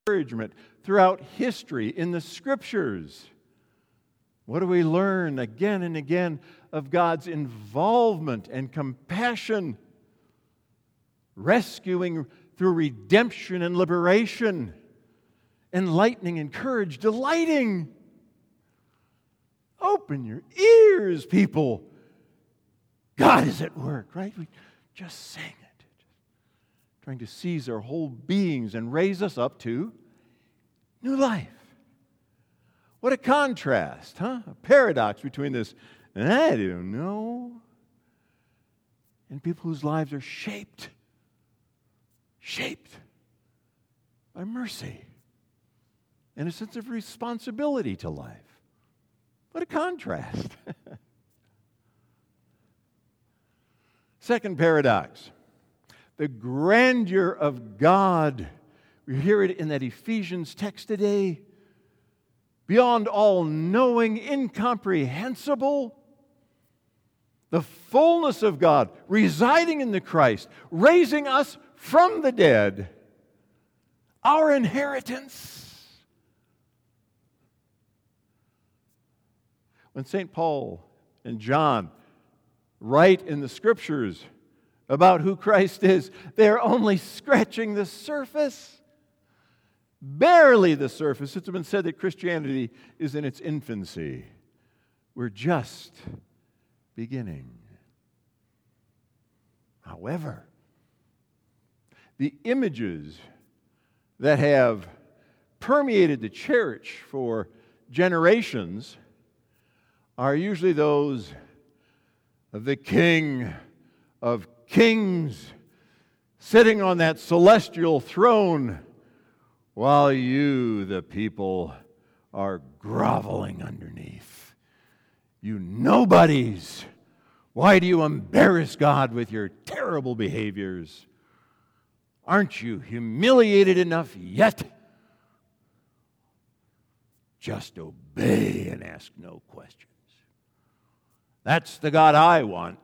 encouragement throughout history in the Scriptures. What do we learn again and again of God's involvement and compassion, rescuing through redemption and liberation, enlightening and courage, delighting. Open your ears, people. God is at work, right? We just sang it. Trying to seize our whole beings and raise us up to new life. What a contrast, huh? A paradox between this, I don't know, and people whose lives are shaped by mercy and a sense of responsibility to life. What a contrast. Second paradox, the grandeur of God. We hear it in that Ephesians text today. Beyond all knowing, incomprehensible. The fullness of God residing in the Christ, raising us from the dead. Our inheritance. When St. Paul and John write in the Scriptures about who Christ is, they're only scratching the surface. Barely the surface. It's been said that Christianity is in its infancy. We're just beginning. However, the images that have permeated the church for generations are usually those of the King of Kings sitting on that celestial throne while you, the people, are groveling underneath. You nobodies! Why do you embarrass God with your terrible behaviors? Aren't you humiliated enough yet? Just obey and ask no questions. That's the God I want.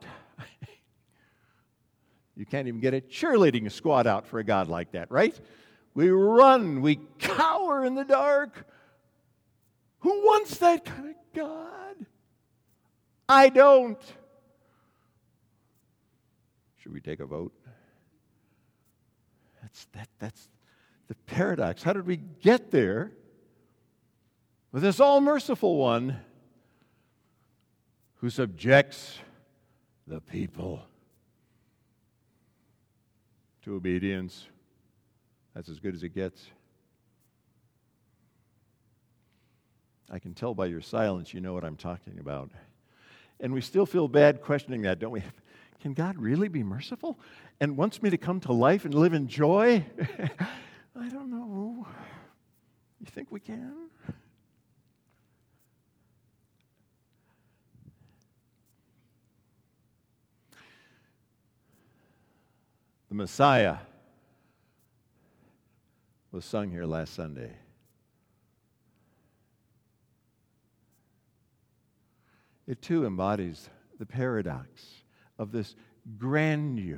You can't even get a cheerleading squad out for a God like that, right? We run, we cower in the dark. Who wants that kind of God? I don't. Should we take a vote? That's the paradox. How did we get there with this all-merciful one who subjects the people to obedience? That's as good as it gets. I can tell by your silence you know what I'm talking about. And we still feel bad questioning that, don't we? Can God really be merciful and wants me to come to life and live in joy? I don't know. You think we can? The Messiah was sung here last Sunday. It too embodies the paradox of this grandeur.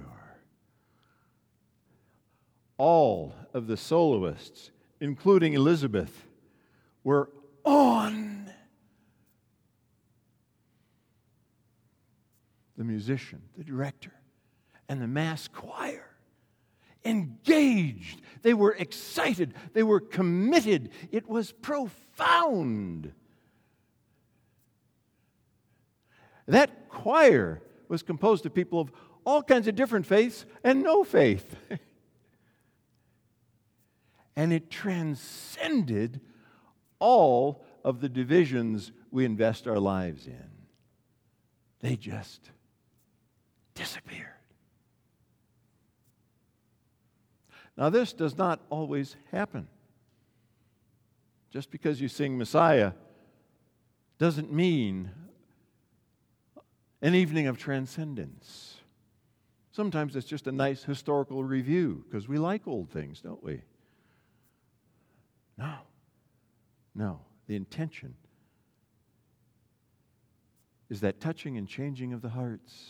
All of the soloists, including Elizabeth, were on. The musician, the director, and the mass choir engaged. They were excited. They were committed. It was profound. That choir was composed of people of all kinds of different faiths and no faith. And it transcended all of the divisions we invest our lives in. They just disappeared. Now, this does not always happen. Just because you sing Messiah doesn't mean an evening of transcendence. Sometimes it's just a nice historical review because we like old things, don't we? No. The intention is that touching and changing of the hearts,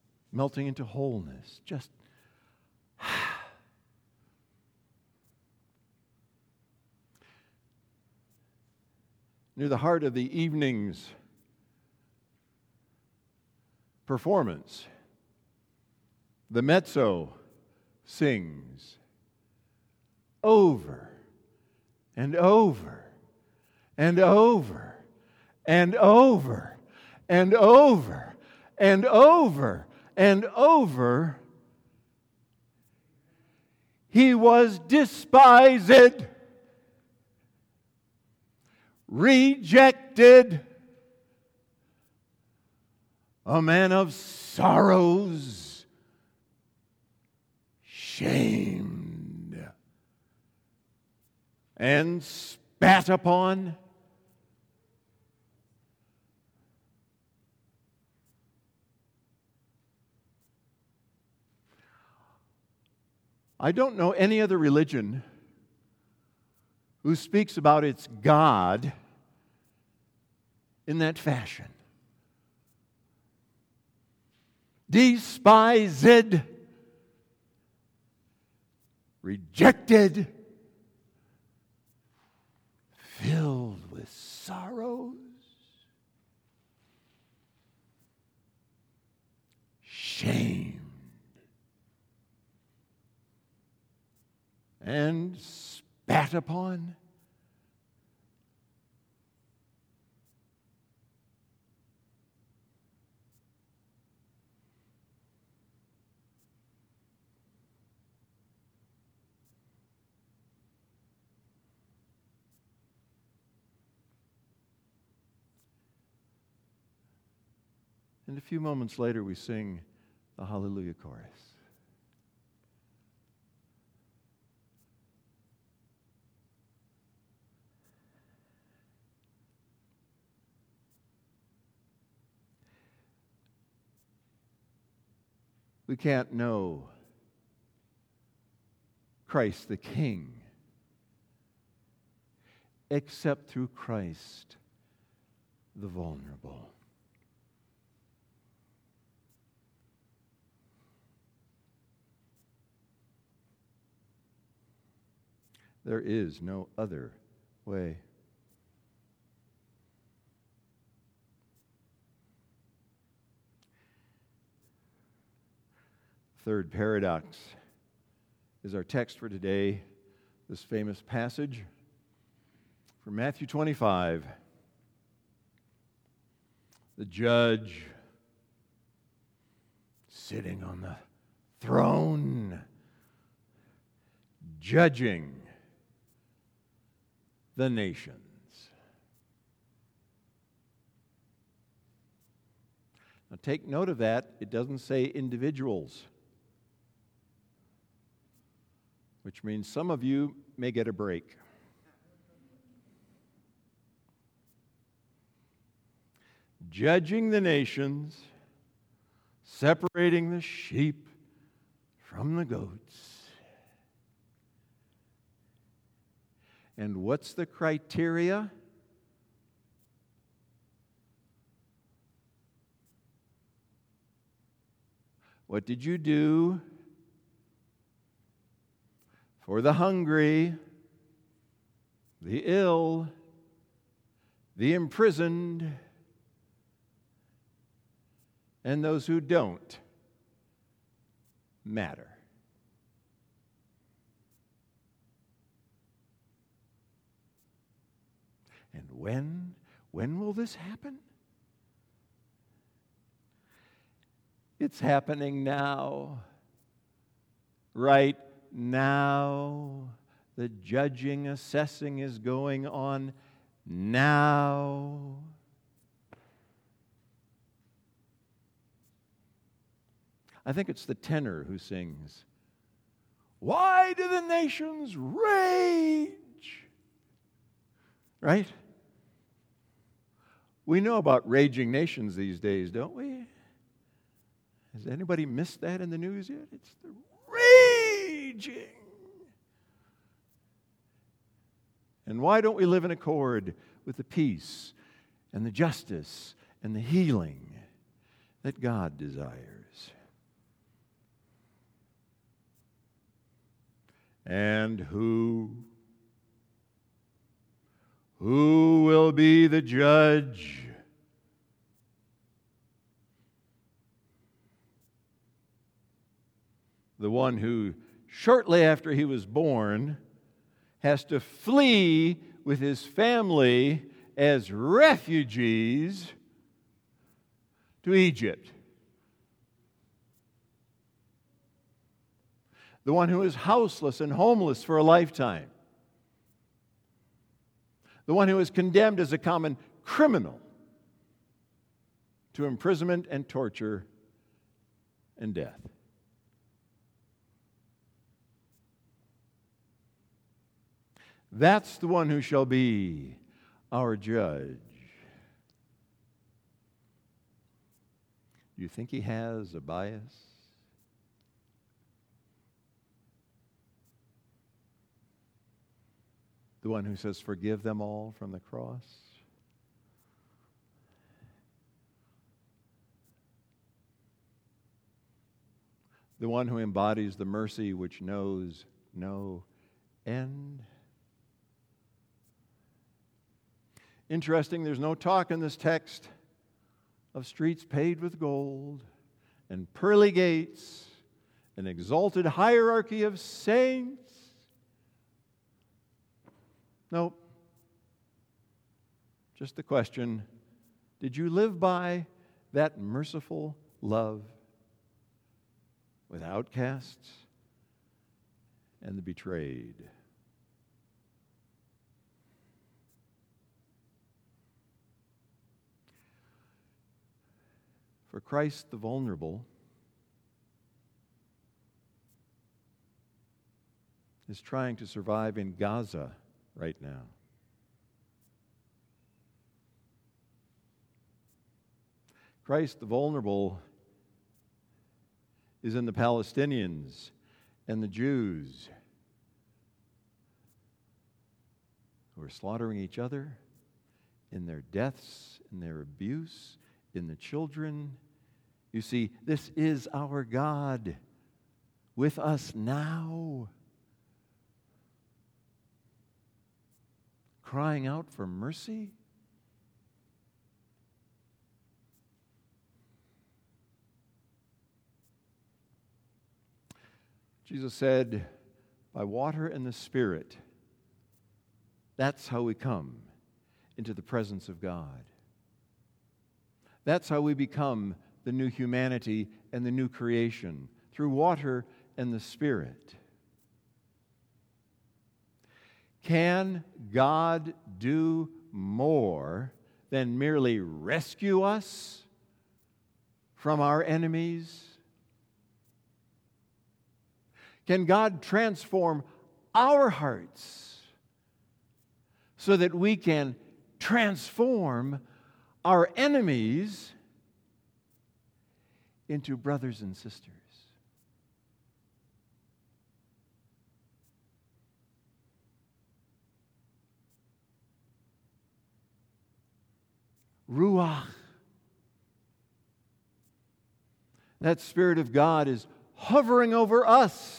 melting into wholeness, just near the heart of the evening's performance, the mezzo sings over and over and over and over and over and over and over. He was despised, rejected, a man of sorrows, shamed, and spat upon. I don't know any other religion who speaks about its God in that fashion. Despised, rejected, filled with sorrows, shamed, and spat upon. And a few moments later, we sing the Hallelujah chorus. We can't know Christ the King except through Christ the vulnerable. There is no other way. Third paradox is our text for today, this famous passage from Matthew 25. The judge sitting on the throne, judging the nations. Now take note of that. It doesn't say individuals, which means some of you may get a break. Judging the nations, separating the sheep from the goats. And what's the criteria? What did you do for the hungry, the ill, the imprisoned, and those who don't matter? And when will this happen? It's happening now. Right now. The judging, assessing is going on now. I think it's the tenor who sings, "Why do the nations rage?" Right? We know about raging nations these days, don't we? Has anybody missed that in the news yet? It's the raging. And why don't we live in accord with the peace and the justice and the healing that God desires? And who Who will be the judge? The one who, shortly after he was born, has to flee with his family as refugees to Egypt. The one who is houseless and homeless for a lifetime. The one who is condemned as a common criminal to imprisonment and torture and death. That's the one who shall be our judge. Do you think he has a bias? The one who says, "Forgive them all," from the cross? The one who embodies the mercy which knows no end? Interesting, there's no talk in this text of streets paved with gold and pearly gates, an exalted hierarchy of saints. Nope. Just the question, did you live by that merciful love with outcasts and the betrayed? For Christ the vulnerable is trying to survive in Gaza right now. Christ the vulnerable is in the Palestinians and the Jews who are slaughtering each other in their deaths, in their abuse, in the children. You see, this is our God with us now, crying out for mercy. Jesus said, by water and the Spirit, that's how we come into the presence of God. That's how we become the new humanity and the new creation, through water and the Spirit. Can God do more than merely rescue us from our enemies? Can God transform our hearts so that we can transform our enemies into brothers and sisters? Ruach. That Spirit of God is hovering over us,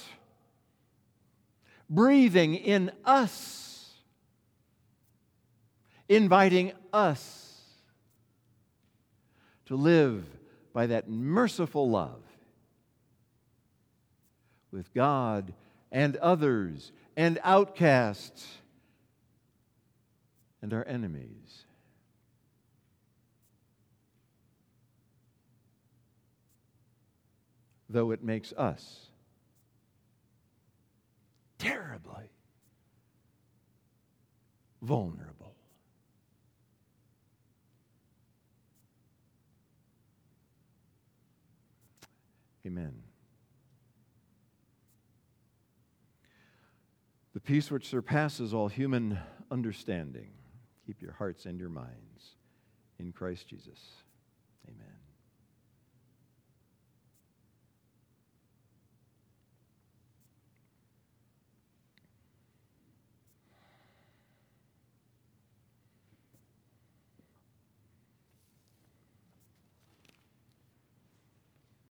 breathing in us, inviting us to live by that merciful love with God and others and outcasts and our enemies. Though it makes us terribly vulnerable. Amen. The peace which surpasses all human understanding, keep your hearts and your minds in Christ Jesus. Amen.